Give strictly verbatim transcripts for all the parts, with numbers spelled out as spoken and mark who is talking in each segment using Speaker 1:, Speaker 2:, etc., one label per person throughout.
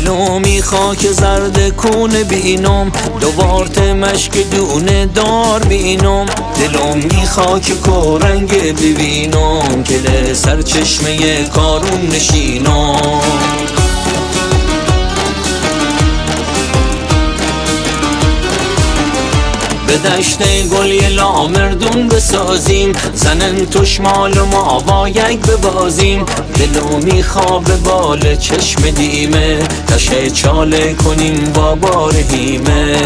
Speaker 1: دلو می خاک زرد کون بینم دوارت مشک دونه دار بینم دلو می خاک کورنگ ببینم که لسر چشمه کارون نشینم به دشت گل یه لامردون بسازیم زنن توش مال و ما با یک ببازیم دلو میخواب بال چشم دیمه تشه چاله کنیم با بارهیمه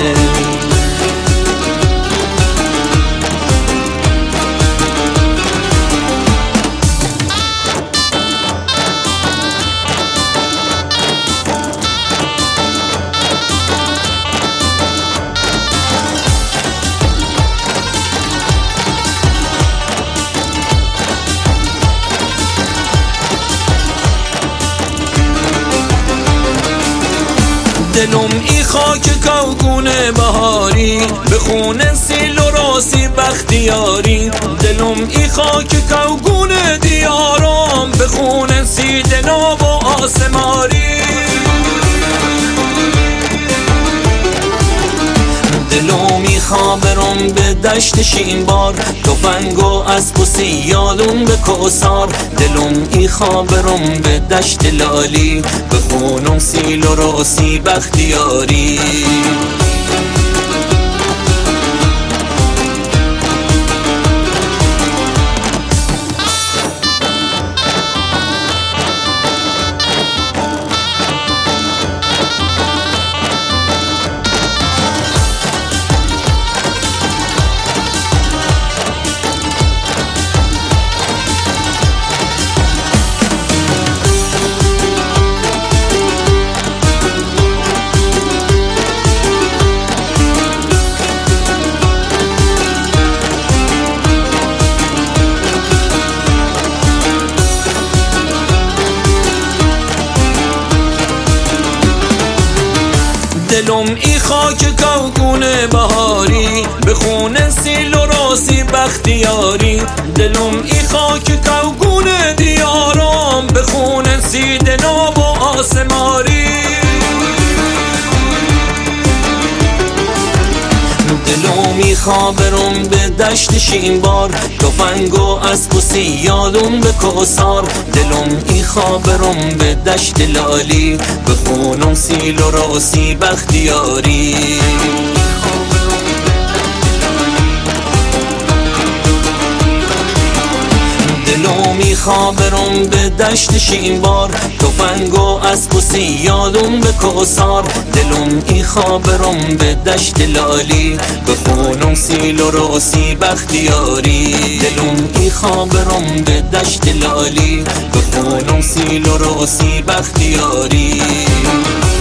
Speaker 1: دلم ای خاک کوگونه بهاری به خونه سیل و راسی بختیاری دلم ای خاک کوگونه دیارم به خونه سی دناب و آسماری دلو میخوابرم به دشت شینبار تفنگ و اسب و سیالون به کوثار دلم ای خوابرم به دشت لالی به خونم سیل و راسی بختیاری دلم ای خاک کوگونه بهاری به خونه سیل و راسی بختیاری دلم ای خاک کوگونه دیارم به خونه سی دناب و آسماری دلو میخوابرم به دشت شینبار تفنگ و اسب و سیالون به کوثار دلم ای خوابرم به دشت لالی به خونم سیل و راسی بختیاری دلو میخوابرم به دشت شینبار تفنگ و اسب و سیالون به کوثار دلم ای خوابرم به دشت لالی به خونم سیل و راسی بختیاری دلم ای خوابرم به دشت لالی به خونم سیل و راسی بختیاری